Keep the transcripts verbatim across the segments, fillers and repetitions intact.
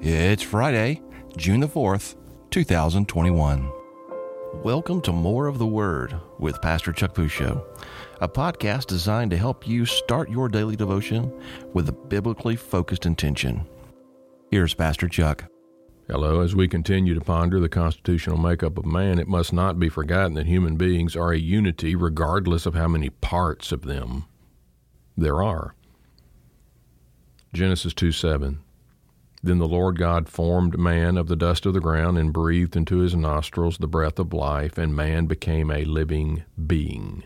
It's Friday, June the fourth, two thousand twenty-one. Welcome to More of the Word with Pastor Chuck Pusho, a podcast designed to help you start your daily devotion with a biblically focused intention. Here's Pastor Chuck. Hello. As we continue to ponder the constitutional makeup of man, it must not be forgotten that human beings are a unity regardless of how many parts of them there are. Genesis two seven. Then the Lord God formed man of the dust of the ground and breathed into his nostrils the breath of life, and man became a living being.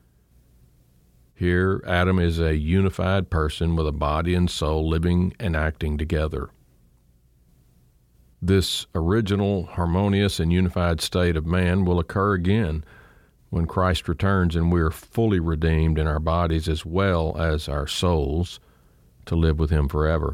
Here, Adam is a unified person with a body and soul living and acting together. This original, harmonious, and unified state of man will occur again when Christ returns and we are fully redeemed in our bodies as well as our souls to live with him forever.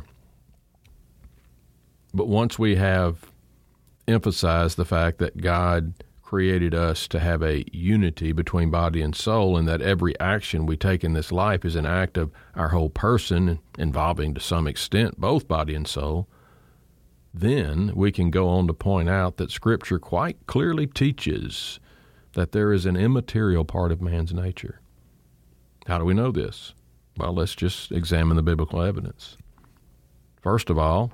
But once we have emphasized the fact that God created us to have a unity between body and soul, and that every action we take in this life is an act of our whole person, involving to some extent both body and soul, then we can go on to point out that Scripture quite clearly teaches that there is an immaterial part of man's nature. How do we know this? Well, let's just examine the biblical evidence. First of all,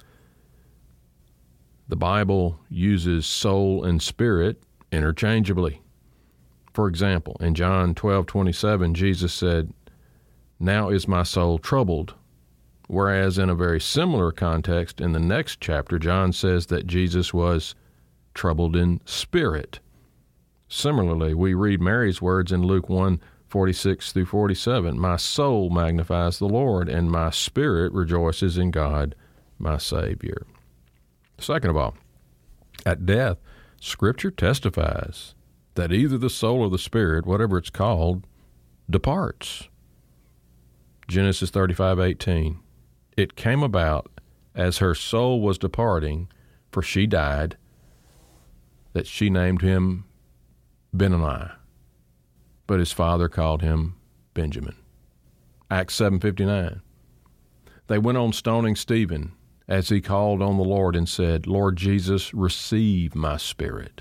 the Bible uses soul and spirit interchangeably. For example, in John twelve twenty-seven, Jesus said, "Now is my soul troubled." Whereas in a very similar context in the next chapter, John says that Jesus was troubled in spirit. Similarly, we read Mary's words in Luke one forty-six through forty-seven, "My soul magnifies the Lord, and my spirit rejoices in God, my Savior." Second of all, at death, Scripture testifies that either the soul or the spirit, whatever it's called, departs. Genesis thirty-five eighteen. It came about as her soul was departing, for she died, that she named him Benoni, but his father called him Benjamin. Acts seven fifty-nine. They went on stoning Stephen as he called on the Lord and said, "Lord Jesus, receive my spirit."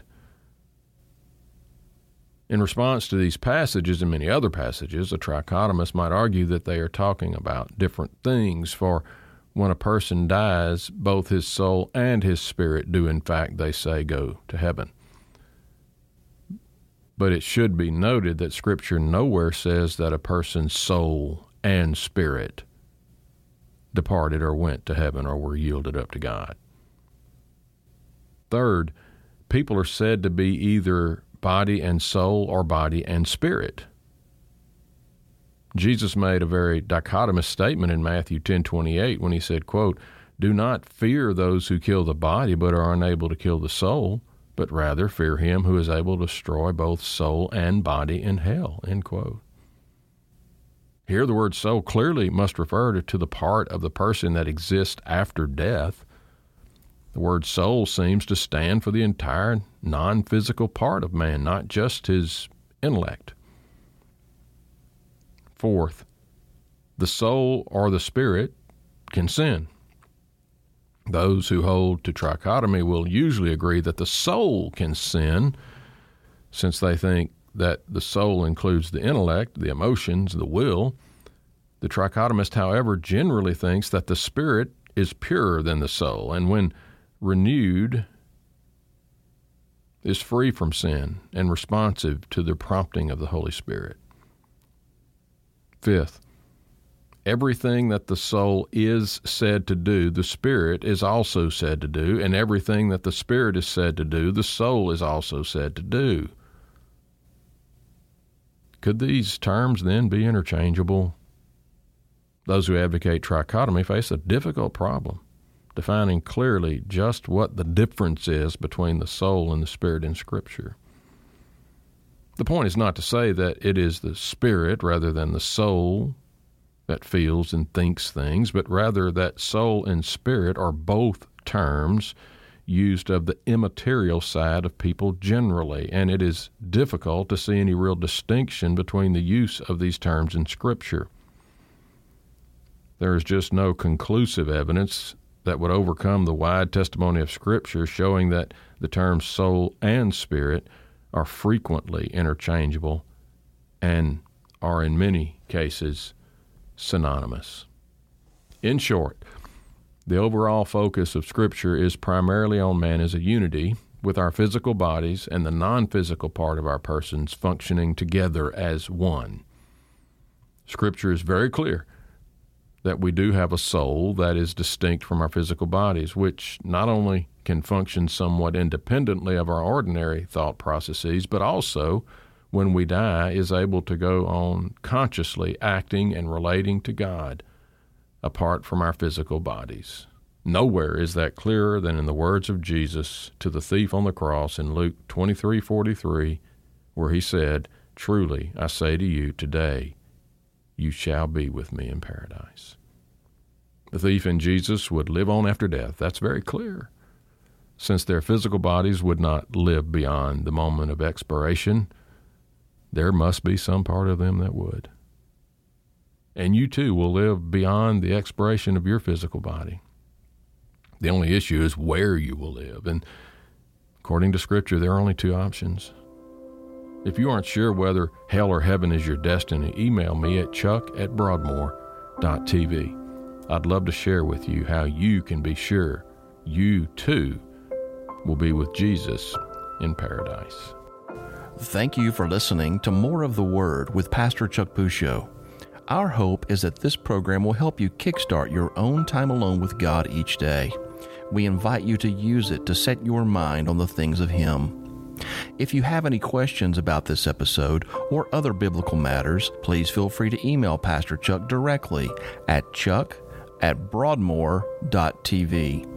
In response to these passages and many other passages, a trichotomist might argue that they are talking about different things, for when a person dies, both his soul and his spirit do, in fact, they say, go to heaven. But it should be noted that Scripture nowhere says that a person's soul and spirit departed or went to heaven or were yielded up to God. Third, people are said to be either body and soul or body and spirit. Jesus made a very dichotomous statement in Matthew ten twenty-eight when he said, quote, "Do not fear those who kill the body but are unable to kill the soul, but rather fear him who is able to destroy both soul and body in hell," end quote. Here the word soul clearly must refer to the part of the person that exists after death. The word soul seems to stand for the entire non-physical part of man, not just his intellect. Fourth, the soul or the spirit can sin. Those who hold to trichotomy will usually agree that the soul can sin, since they think that the soul includes the intellect, the emotions, the will. The trichotomist, however, generally thinks that the spirit is purer than the soul, and when renewed, is free from sin and responsive to the prompting of the Holy Spirit. Fifth, everything that the soul is said to do, the spirit is also said to do, and everything that the spirit is said to do, the soul is also said to do. Could these terms then be interchangeable? Those who advocate trichotomy face a difficult problem, defining clearly just what the difference is between the soul and the spirit in Scripture. The point is not to say that it is the spirit rather than the soul that feels and thinks things, but rather that soul and spirit are both terms used of the immaterial side of people generally, and it is difficult to see any real distinction between the use of these terms in Scripture. There is just no conclusive evidence that would overcome the wide testimony of Scripture showing that the terms soul and spirit are frequently interchangeable and are in many cases synonymous. In short, the overall focus of Scripture is primarily on man as a unity, with our physical bodies and the non-physical part of our persons functioning together as one. Scripture is very clear that we do have a soul that is distinct from our physical bodies, which not only can function somewhat independently of our ordinary thought processes, but also, when we die, is able to go on consciously acting and relating to God apart from our physical bodies. Nowhere is that clearer than in the words of Jesus to the thief on the cross in Luke twenty-three forty-three, where he said, "Truly, I say to you, today you shall be with me in paradise." The thief and Jesus would live on after death. That's very clear. Since their physical bodies would not live beyond the moment of expiration, there must be some part of them that would. And you too will live beyond the expiration of your physical body. The only issue is where you will live. And according to Scripture, there are only two options. If you aren't sure whether hell or heaven is your destiny, email me at chuck at broadmoor dot t v. I'd love to share with you how you can be sure you too will be with Jesus in paradise. Thank you for listening to More of the Word with Pastor Chuck Pusho. Our hope is that this program will help you kickstart your own time alone with God each day. We invite you to use it to set your mind on the things of Him. If you have any questions about this episode or other biblical matters, please feel free to email Pastor Chuck directly at chuck at broadmoor dot t v.